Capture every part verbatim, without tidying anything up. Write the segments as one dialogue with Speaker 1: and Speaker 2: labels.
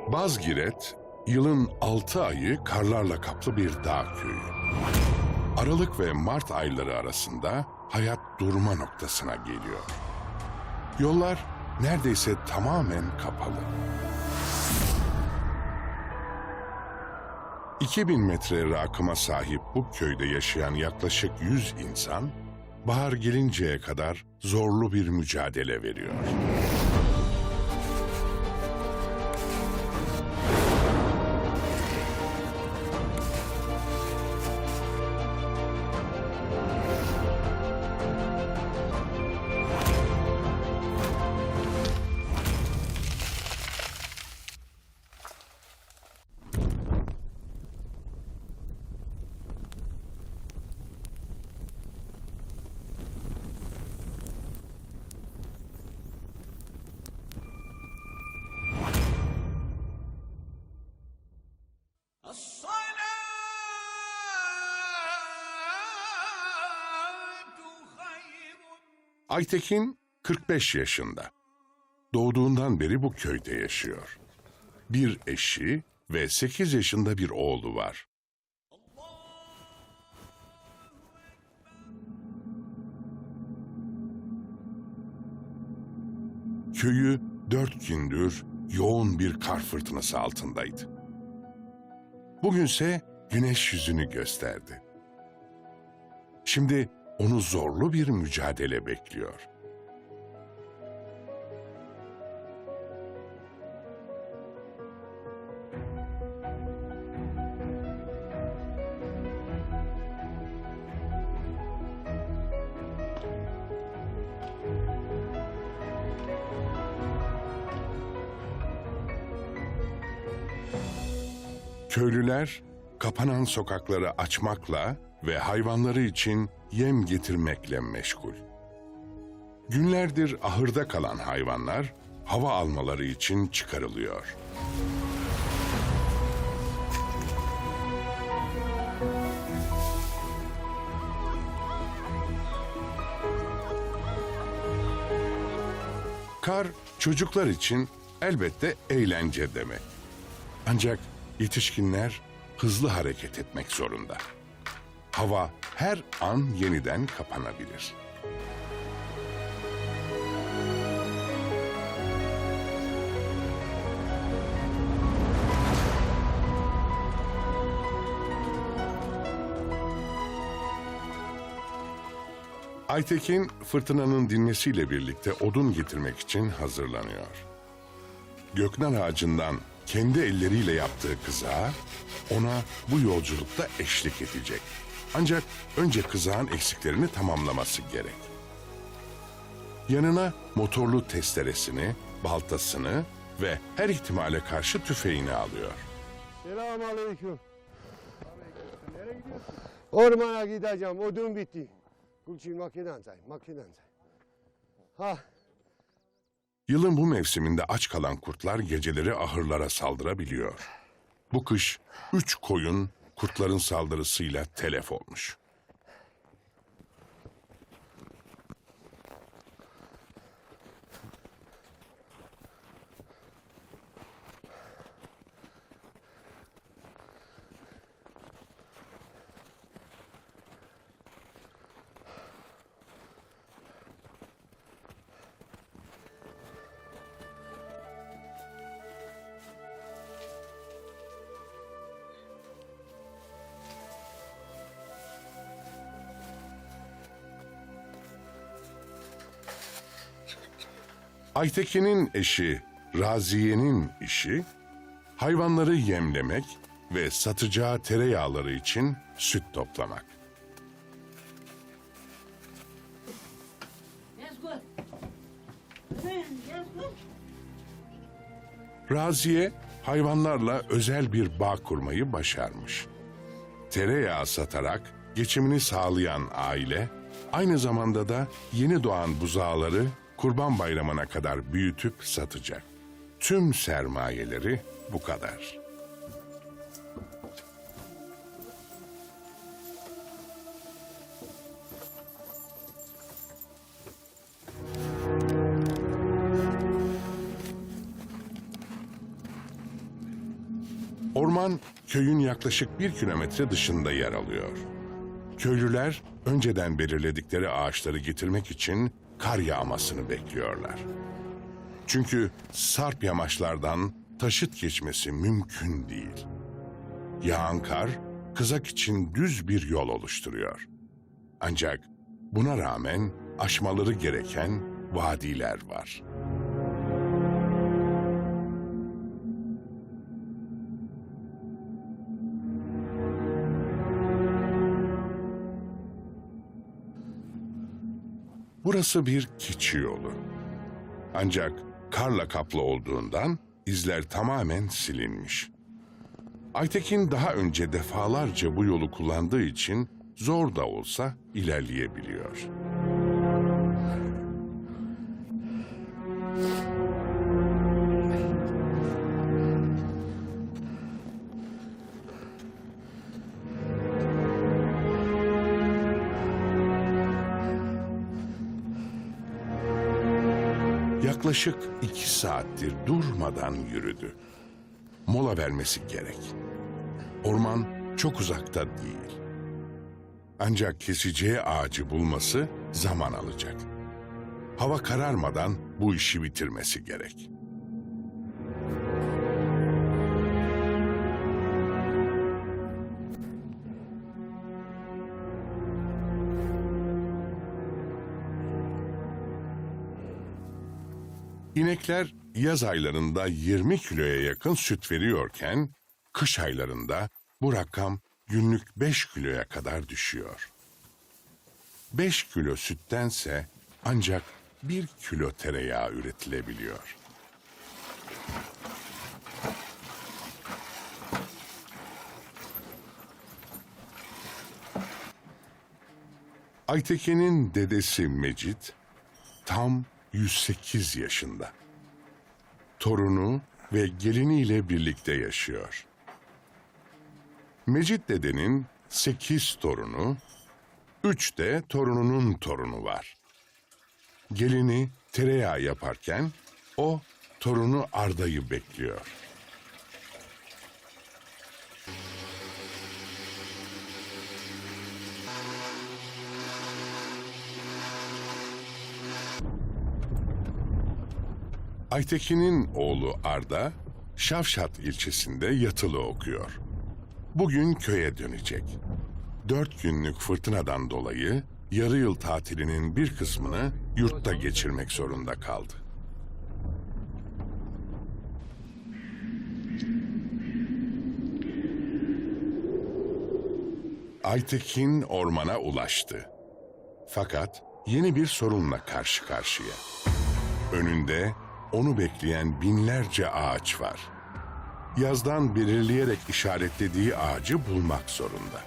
Speaker 1: Bazgiret, yılın altı ayı karlarla kaplı bir dağ köyü. Aralık ve Mart ayları arasında hayat durma noktasına geliyor. Yollar neredeyse tamamen kapalı. iki bin metre rakıma sahip bu köyde yaşayan yaklaşık yüz insan, bahar gelinceye kadar zorlu bir mücadele veriyor. Aytekin kırk beş yaşında. Doğduğundan beri bu köyde yaşıyor. Bir eşi ve sekiz yaşında bir oğlu var. Köyü dört gündür yoğun bir kar fırtınası altındaydı. Bugünse güneş yüzünü gösterdi. Şimdi onu zorlu bir mücadele bekliyor. Köylüler kapanan sokakları açmakla ve hayvanları için yem getirmekle meşgul. Günlerdir ahırda kalan hayvanlar hava almaları için çıkarılıyor. Kar çocuklar için elbette eğlence demek. Ancak yetişkinler hızlı hareket etmek zorunda. Hava her an yeniden kapanabilir. Aytekin fırtınanın dinmesiyle birlikte odun getirmek için hazırlanıyor. Göknar ağacından kendi elleriyle yaptığı kızağı ona bu yolculukta eşlik edecek. Ancak önce kızağın eksiklerini tamamlaması gerek. Yanına motorlu testeresini, baltasını ve her ihtimale karşı tüfeğini alıyor.
Speaker 2: Selamünaleyküm. Nereye gidiyorsun? Ormana gideceğim. Odun bitti. Kulçin makineden say, makineden say. Ha.
Speaker 1: Yılın bu mevsiminde aç kalan kurtlar geceleri ahırlara saldırabiliyor. Bu kış üç koyun kurtların saldırısıyla telef olmuş. Aytekin'in eşi Raziye'nin işi, hayvanları yemlemek ve satacağı tereyağları için süt toplamak. Raziye, hayvanlarla özel bir bağ kurmayı başarmış. Tereyağı satarak geçimini sağlayan aile, aynı zamanda da yeni doğan buzağları Kurban Bayramı'na kadar büyütüp satacak. Tüm sermayeleri bu kadar. Orman köyün yaklaşık bir kilometre dışında yer alıyor. Köylüler önceden belirledikleri ağaçları getirmek için kar yağmasını bekliyorlar. Çünkü sarp yamaçlardan taşıt geçmesi mümkün değil. Yağan kar kızak için düz bir yol oluşturuyor. Ancak buna rağmen aşmaları gereken vadiler var. Burası bir keçi yolu. Ancak karla kaplı olduğundan izler tamamen silinmiş. Aytekin daha önce defalarca bu yolu kullandığı için zor da olsa ilerleyebiliyor. Yaklaşık iki saattir durmadan yürüdü. Mola vermesi gerek. Orman çok uzakta değil. Ancak keseceği ağacı bulması zaman alacak. Hava kararmadan bu işi bitirmesi gerek. İnekler yaz aylarında yirmi kiloya yakın süt veriyorken, kış aylarında bu rakam günlük beş kiloya kadar düşüyor. beş kilo süttense ancak bir kilo tereyağı üretilebiliyor. Aytekin'in dedesi Mecit tam yüz sekiz yaşında. Torunu ve geliniyle birlikte yaşıyor. Mecit dedenin sekiz torunu, üç de torununun torunu var. Gelini tereyağı yaparken o torunu Arda'yı bekliyor. Aytekin'in oğlu Arda, Şavşat ilçesinde yatılı okuyor. Bugün köye dönecek. Dört günlük fırtınadan dolayı yarı yıl tatilinin bir kısmını yurtta geçirmek zorunda kaldı. Aytekin ormana ulaştı. Fakat yeni bir sorunla karşı karşıya. Önünde onu bekleyen binlerce ağaç var. Yazdan belirleyerek işaretlediği ağacı bulmak zorunda.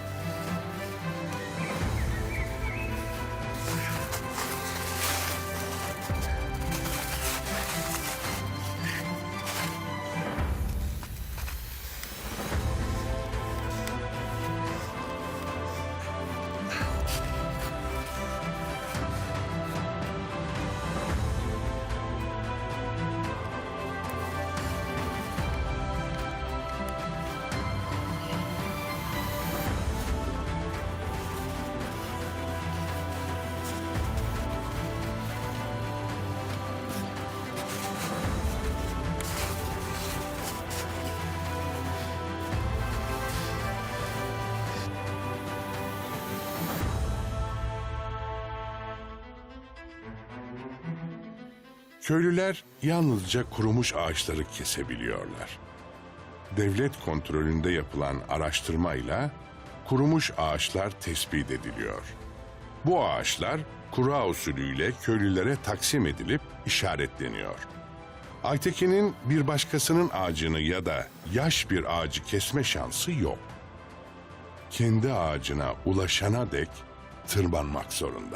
Speaker 1: Köylüler yalnızca kurumuş ağaçları kesebiliyorlar. Devlet kontrolünde yapılan araştırmayla kurumuş ağaçlar tespit ediliyor. Bu ağaçlar kura usulüyle köylülere taksim edilip işaretleniyor. Aytekin'in bir başkasının ağacını ya da yaş bir ağacı kesme şansı yok. Kendi ağacına ulaşana dek tırmanmak zorunda.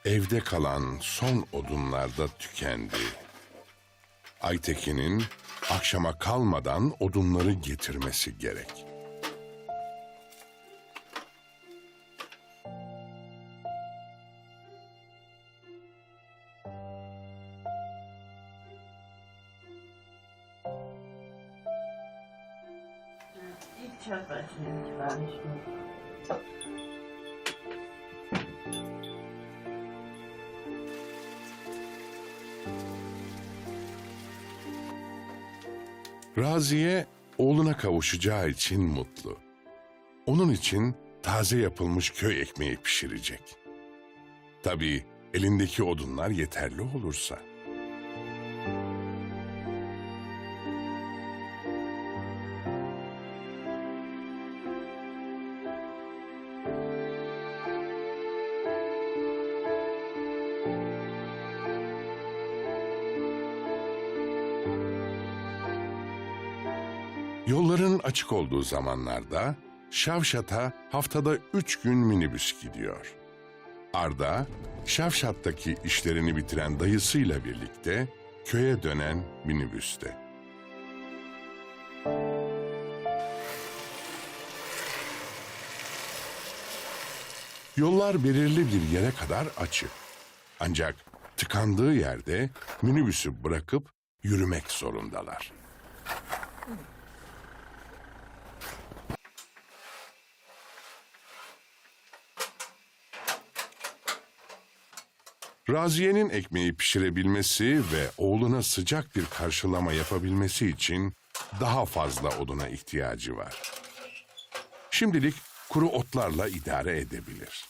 Speaker 1: evde kalan son odunlar da tükendi. Aytekin'in akşama kalmadan odunları getirmesi gerek.
Speaker 3: İlk çarp başına itibaren işte.
Speaker 1: Raziye oğluna kavuşacağı için mutlu. Onun için taze yapılmış köy ekmeği pişirecek. Tabii elindeki odunlar yeterli olursa. Yolların açık olduğu zamanlarda Şavşat'a haftada üç gün minibüs gidiyor. Arda, Şavşat'taki işlerini bitiren dayısıyla birlikte köye dönen minibüste. Yollar belirli bir yere kadar açık. Ancak tıkandığı yerde minibüsü bırakıp yürümek zorundalar. Raziye'nin ekmeği pişirebilmesi ve oğluna sıcak bir karşılama yapabilmesi için daha fazla oduna ihtiyacı var. Şimdilik kuru otlarla idare edebilir.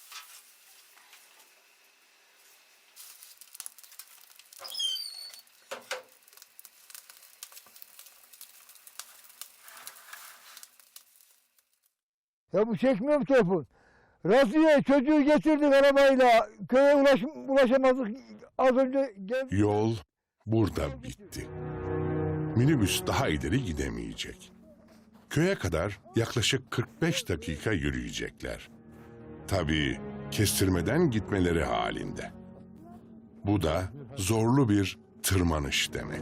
Speaker 4: Ya bu çekmiyor mu telefon? Raziye çocuğu getirdik arabayla. Köye ulaş, ulaşamadık. Az önce gel.
Speaker 1: Yol burada bitti. Minibüs daha ileri gidemeyecek. Köye kadar yaklaşık kırk beş dakika yürüyecekler. Tabii kestirmeden gitmeleri halinde. Bu da zorlu bir tırmanış demek.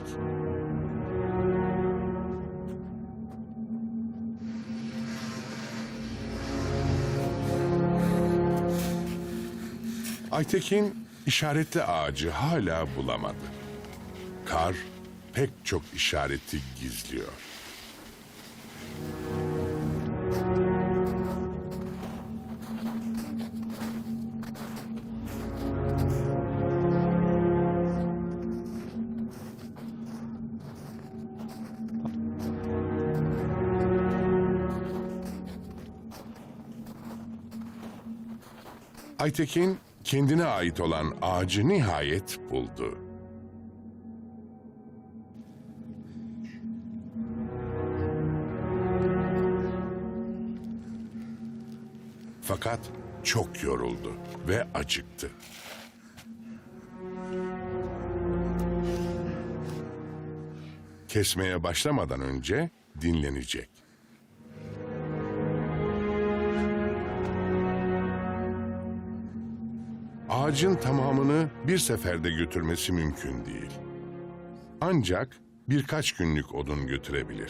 Speaker 1: Aytekin işaretli ağacı hala bulamadı. Kar pek çok işareti gizliyor. Aytekin kendine ait olan ağacı nihayet buldu. Fakat çok yoruldu ve acıktı. Kesmeye başlamadan önce dinlenecek. Ağacın tamamını bir seferde götürmesi mümkün değil. Ancak birkaç günlük odun götürebilir.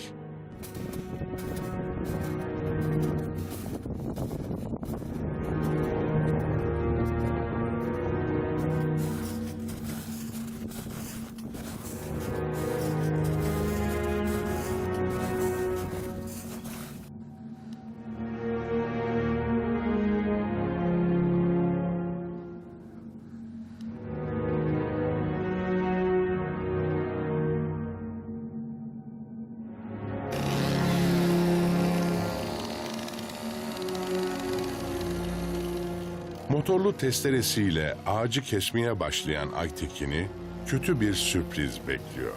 Speaker 1: Motorlu testeresiyle ağacı kesmeye başlayan Aytekin'i kötü bir sürpriz bekliyor.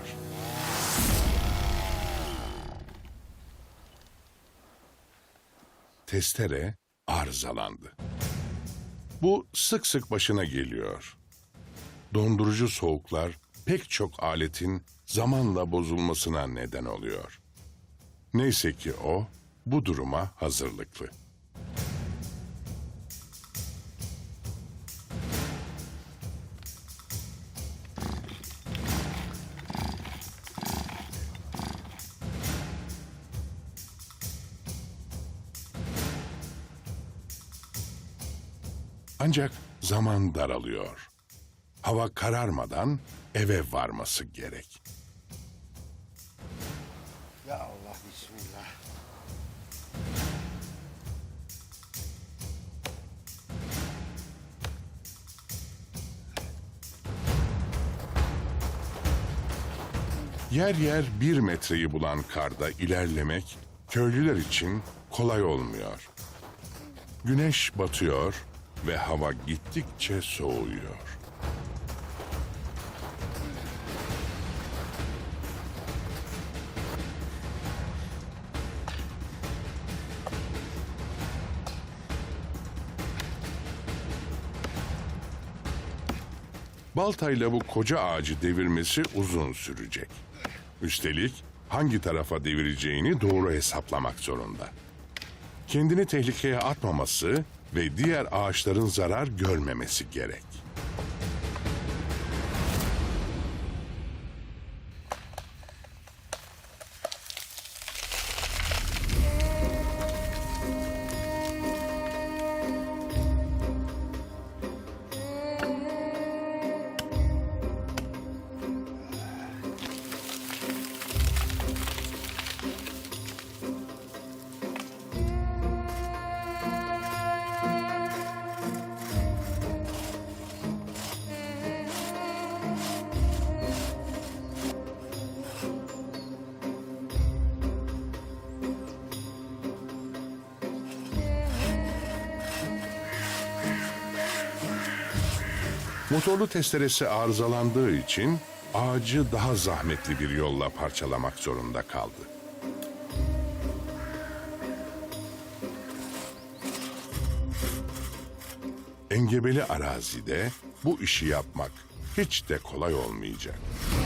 Speaker 1: Testere arızalandı. Bu sık sık başına geliyor. Dondurucu soğuklar pek çok aletin zamanla bozulmasına neden oluyor. Neyse ki o bu duruma hazırlıklı. Ancak zaman daralıyor. Hava kararmadan eve varması gerek.
Speaker 2: Ya Allah, bismillah.
Speaker 1: Yer yer bir metreyi bulan karda ilerlemek köylüler için kolay olmuyor. Güneş batıyor ve hava gittikçe soğuyor. Baltayla bu koca ağacı devirmesi uzun sürecek. Üstelik hangi tarafa devireceğini doğru hesaplamak zorunda. Kendini tehlikeye atmaması ve diğer ağaçların zarar görmemesi gerek. Motorlu testeresi arızalandığı için ağacı daha zahmetli bir yolla parçalamak zorunda kaldı. Engebeli arazide bu işi yapmak hiç de kolay olmayacak.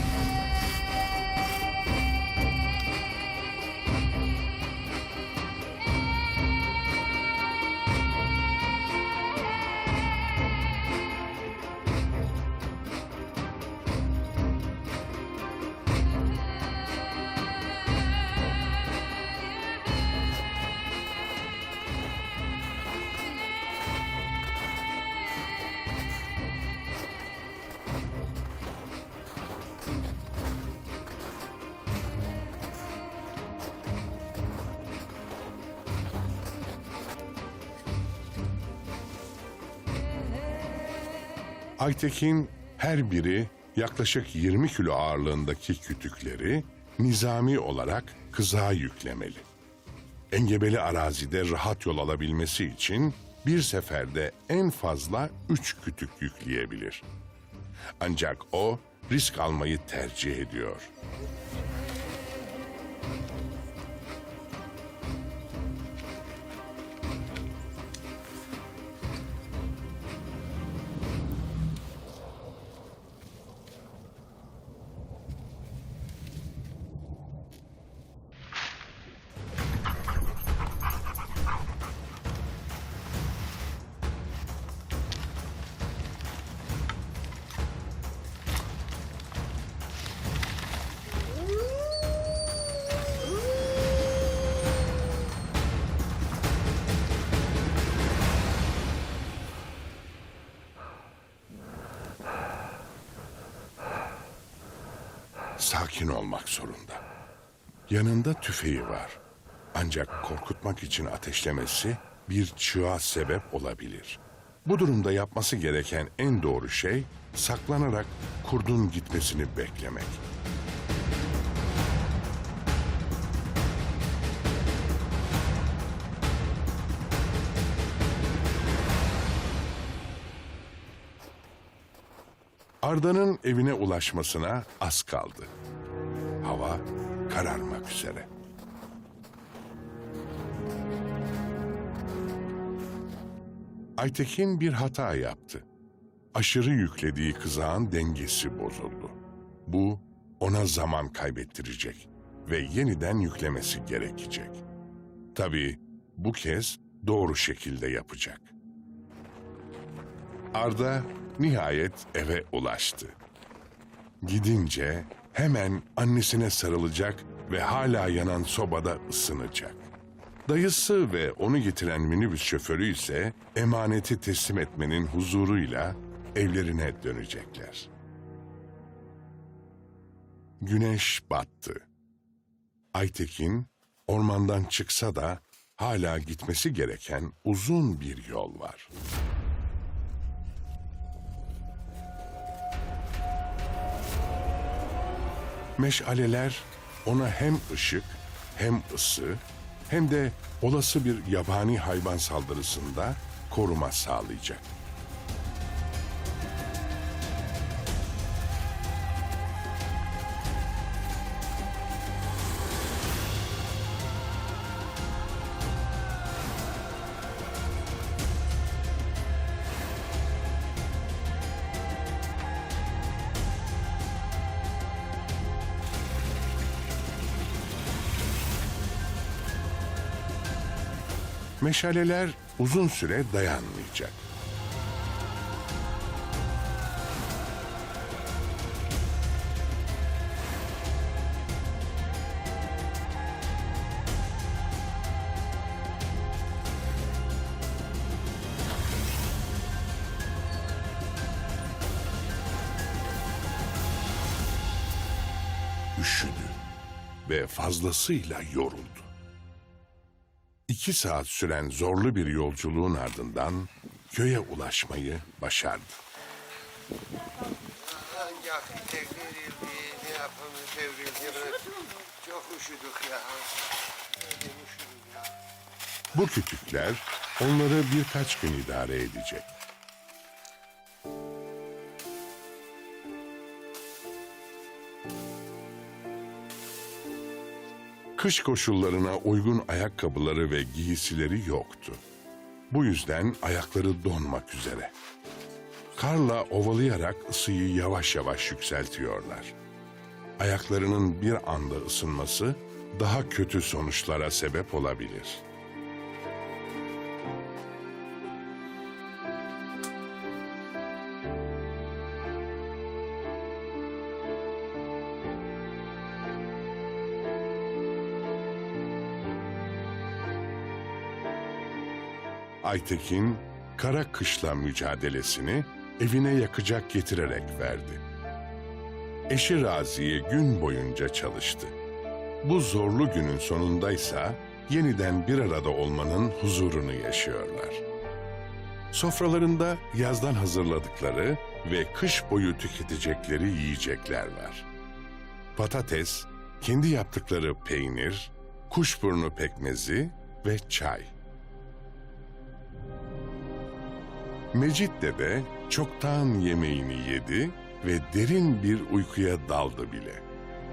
Speaker 1: Aytekin her biri yaklaşık yirmi kilo ağırlığındaki kütükleri nizami olarak kızağa yüklemeli. Engebeli arazide rahat yol alabilmesi için bir seferde en fazla üç kütük yükleyebilir. Ancak o risk almayı tercih ediyor. Sakin olmak zorunda. Yanında tüfeği var. Ancak korkutmak için ateşlemesi bir çığa sebep olabilir. Bu durumda yapması gereken en doğru şey saklanarak kurdun gitmesini beklemek. Arda'nın evine ulaşmasına az kaldı. Hava kararmak üzere. Aytekin bir hata yaptı. Aşırı yüklediği kızağın dengesi bozuldu. Bu ona zaman kaybettirecek ve yeniden yüklemesi gerekecek. Tabii bu kez doğru şekilde yapacak. Arda nihayet eve ulaştı. Gidince hemen annesine sarılacak ve hala yanan sobada ısınacak. Dayısı ve onu getiren minibüs şoförü ise emaneti teslim etmenin huzuruyla evlerine dönecekler. Güneş battı. Aytekin ormandan çıksa da hala gitmesi gereken uzun bir yol var. Meşaleler ona hem ışık, hem ısı, hem de olası bir yabani hayvan saldırısında koruma sağlayacak. Meşaleler uzun süre dayanmayacak. Üşüdü ve fazlasıyla yoruldu. İki saat süren zorlu bir yolculuğun ardından köye ulaşmayı başardı.
Speaker 2: Ancak devrildi, ne yapalım devrildi. Çok üşüdük ya. Öyle üşüdüm ya.
Speaker 1: Bu kütükler onları birkaç gün idare edecek. Kış koşullarına uygun ayakkabıları ve giysileri yoktu. Bu yüzden ayakları donmak üzere. Karla ovalayarak ısıyı yavaş yavaş yükseltiyorlar. Ayaklarının bir anda ısınması daha kötü sonuçlara sebep olabilir. Aytekin, kara kışla mücadelesini evine yakacak getirerek verdi. Eşi Raziye gün boyunca çalıştı. Bu zorlu günün sonundaysa yeniden bir arada olmanın huzurunu yaşıyorlar. Sofralarında yazdan hazırladıkları ve kış boyu tüketecekleri yiyecekler var. Patates, kendi yaptıkları peynir, kuşburnu pekmezi ve çay. Mecit Dede çoktan yemeğini yedi ve derin bir uykuya daldı bile.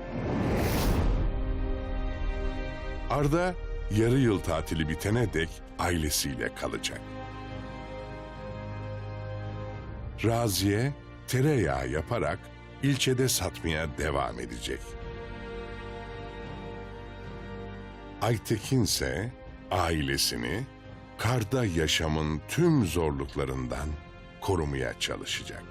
Speaker 1: Arda yarı yıl tatili bitene dek ailesiyle kalacak. Raziye tereyağı yaparak ilçede satmaya devam edecek. Aytekin ise ailesini karda yaşamın tüm zorluklarından korumaya çalışacak.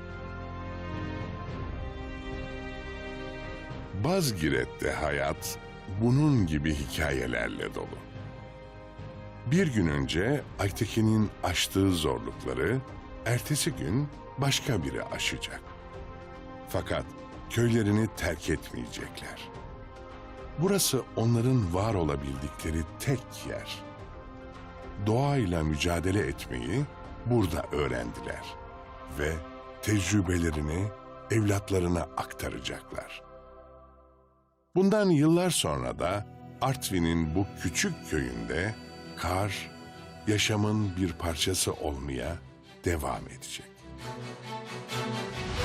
Speaker 1: Bazgiret'te hayat bunun gibi hikayelerle dolu. Bir gün önce Aytekin'in aştığı zorlukları ertesi gün başka biri aşacak. Fakat köylerini terk etmeyecekler. Burası onların var olabildikleri tek yer. Doğayla mücadele etmeyi burada öğrendiler ve tecrübelerini evlatlarına aktaracaklar. Bundan yıllar sonra da Artvin'in bu küçük köyünde kar, yaşamın bir parçası olmaya devam edecek.